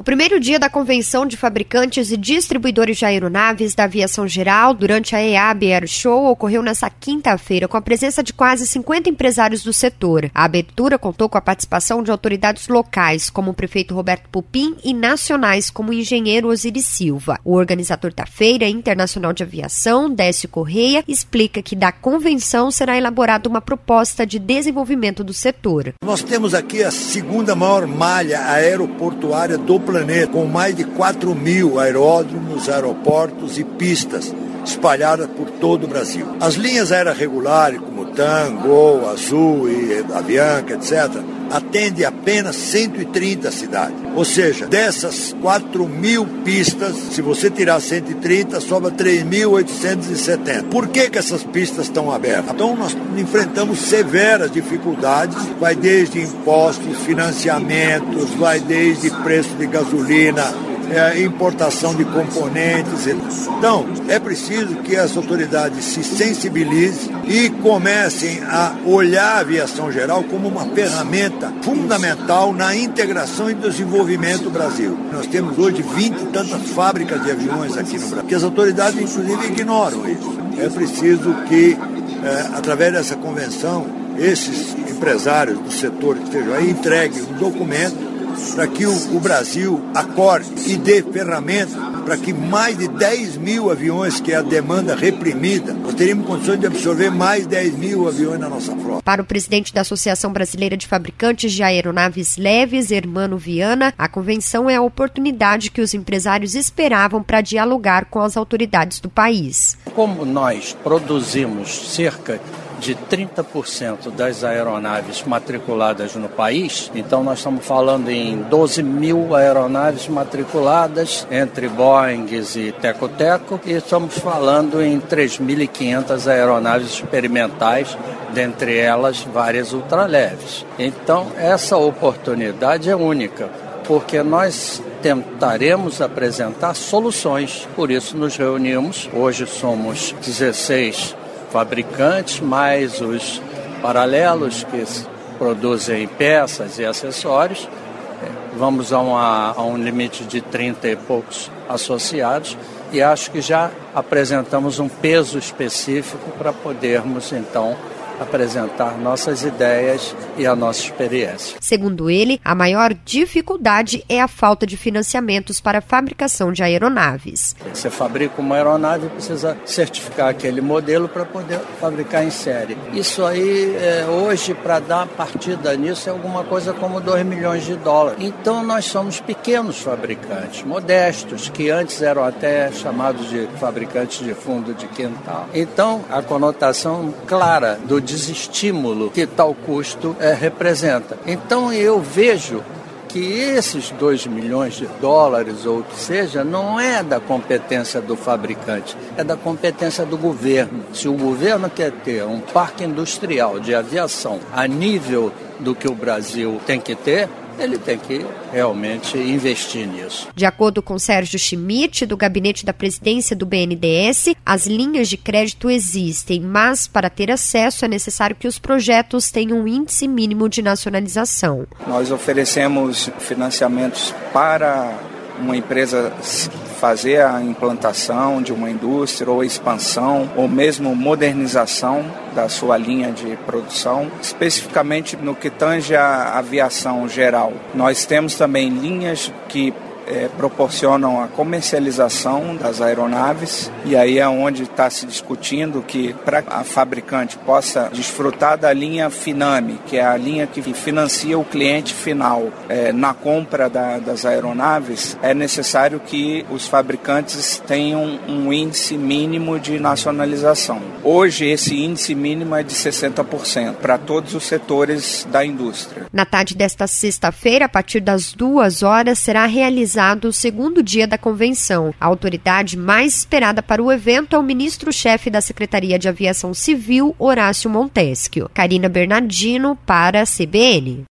O primeiro dia da Convenção de Fabricantes e Distribuidores de Aeronaves da Aviação Geral, durante a EAB Air Show, ocorreu nesta quinta-feira, com a presença de quase 50 empresários do setor. A abertura contou com a participação de autoridades locais, como o prefeito Roberto Pupim, e nacionais, como o engenheiro Osiris Silva. O organizador da Feira Internacional de Aviação, Décio Correia, explica que da convenção será elaborada uma proposta de desenvolvimento do setor. Nós temos aqui a segunda maior malha aeroportuária do planeta, com mais de 4.000 aeródromos, aeroportos e pistas espalhadas por todo o Brasil. As linhas aéreas regulares, como TAM, Gol, Azul e Avianca, etc., atendem apenas 130 cidades. Ou seja, dessas 4.000 pistas, se você tirar 130, sobra 3.870. Por que essas pistas estão abertas? Então nós enfrentamos severas dificuldades, vai desde impostos, financiamentos, vai desde preço de gasolina, importação de componentes. Então, é preciso que as autoridades se sensibilizem e comecem a olhar a aviação geral como uma ferramenta fundamental na integração e desenvolvimento do Brasil. Nós temos hoje 20 e tantas fábricas de aviões aqui no Brasil, que as autoridades, inclusive, ignoram isso. É preciso que, através dessa convenção, esses empresários do setor que estejam aí entreguem um documento para que o Brasil acorde e dê ferramenta para que mais de 10.000 aviões, que é a demanda reprimida, nós teríamos condições de absorver mais 10.000 aviões na nossa frota. Para o presidente da Associação Brasileira de Fabricantes de Aeronaves Leves, Hermano Viana, a convenção é a oportunidade que os empresários esperavam para dialogar com as autoridades do país. Como nós produzimos cerca de 30% das aeronaves matriculadas no país, então nós estamos falando em 12.000 aeronaves matriculadas entre Boeings e Teco-Teco, e estamos falando em 3.500 aeronaves experimentais, dentre elas várias ultraleves. Então essa oportunidade é única, porque nós tentaremos apresentar soluções, por isso nos reunimos. Hoje somos 16 fabricantes, mais os paralelos que produzem peças e acessórios. Vamos a um limite de 30 e poucos associados, e acho que já apresentamos um peso específico para podermos, então, apresentar nossas ideias e a nossa experiência. Segundo ele, a maior dificuldade é a falta de financiamentos para a fabricação de aeronaves. Você fabrica uma aeronave e precisa certificar aquele modelo para poder fabricar em série. Isso aí, hoje, para dar partida nisso, é alguma coisa como $2 milhões. Então, nós somos pequenos fabricantes, modestos, que antes eram até chamados de fabricantes de fundo de quintal. Então, a conotação clara do desestímulo que tal custo representa. Então eu vejo que esses $2 milhões, ou o que seja, não é da competência do fabricante, é da competência do governo. Se o governo quer ter um parque industrial de aviação a nível do que o Brasil tem que ter, ele tem que realmente investir nisso. De acordo com Sérgio Schmidt, do gabinete da presidência do BNDES, as linhas de crédito existem, mas para ter acesso é necessário que os projetos tenham um índice mínimo de nacionalização. Nós oferecemos financiamentos para uma empresa fazer a implantação de uma indústria ou expansão ou mesmo modernização da sua linha de produção, especificamente no que tange a aviação geral. Nós temos também linhas que proporcionam a comercialização das aeronaves, e aí é onde está se discutindo que para a fabricante possa desfrutar da linha Finame, que é a linha que financia o cliente final na compra das aeronaves, é necessário que os fabricantes tenham um índice mínimo de nacionalização. Hoje esse índice mínimo é de 60% para todos os setores da indústria. Na tarde desta sexta-feira, a partir das 2h, será realizado o segundo dia da convenção. A autoridade mais esperada para o evento é o ministro-chefe da Secretaria de Aviação Civil, Horácio Montesquieu. Karina Bernardino, para a CBN.